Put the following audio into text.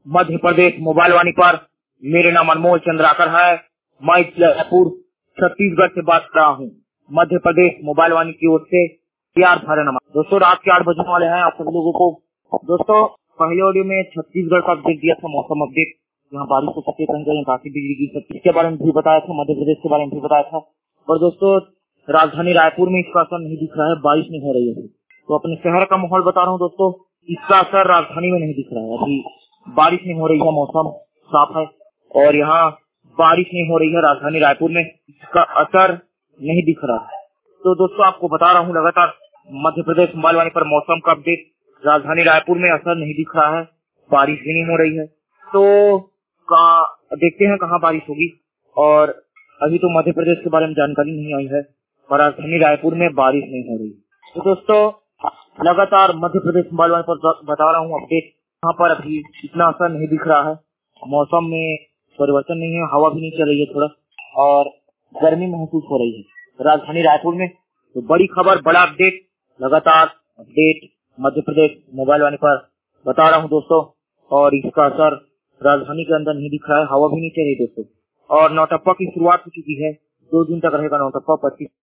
Madhya Pradesh mobile वाणी पर मेरे नाम अनमोल चंद्राकर है। मैं जयपुर छत्तीसगढ़ से बात कर रहा हूँ। मध्य प्रदेश मोबाइल वाणी की ओर से प्यार भरा नमस्कार। दोस्तों रात के 8 बजने वाले हैं आप सभी लोगों को। दोस्तों पहले ऑडियो में छत्तीसगढ़ का अपडेट दिया था, मौसम अपडेट, यहाँ बारिश हो सकती है, कहीं कहीं काफी बिजली गिर सकती है, इसके बारे में भी बताया था। मध्य प्रदेश के बारे में भी बताया था। और दोस्तों राजधानी रायपुर में इसका असर नहीं दिख रहा है, बारिश नहीं हो रही है। तो अपने शहर का माहौल बता रहा हूँ दोस्तों, इसका असर राजधानी में नहीं दिख रहा है। अभी बारिश नहीं हो रही है, मौसम साफ है और यहाँ बारिश नहीं हो रही है राजधानी रायपुर में, इसका असर नहीं दिख रहा है। तो दोस्तों आपको बता रहा हूँ लगातार मध्य प्रदेश मोबाइल वाणी पर मौसम का अपडेट। राजधानी रायपुर में असर नहीं दिख रहा है, बारिश भी नहीं हो रही है। तो देखते हैं कहाँ बारिश होगी। और अभी तो मध्य प्रदेश के बारे में जानकारी नहीं आई है और राजधानी रायपुर में बारिश नहीं हो रही। तो दोस्तों लगातार मध्य प्रदेश मोबाइल वाणी पर बता रहा हूँ अपडेट। यहाँ पर अभी इतना असर नहीं दिख रहा है, मौसम में परिवर्तन नहीं है, हवा भी नहीं चल रही है थोड़ा और गर्मी महसूस हो रही है राजधानी रायपुर में। तो बड़ी खबर, बड़ा अपडेट, लगातार अपडेट मध्य प्रदेश मोबाइल वाणी पर बता रहा हूँ दोस्तों। और इसका असर राजधानी के अंदर नहीं दिख रहा है, हवा भी नहीं चल रही दोस्तों। और नौटप्पा की शुरुआत हो चुकी है, 2 दिन तक रहेगा नौटप्पा। 25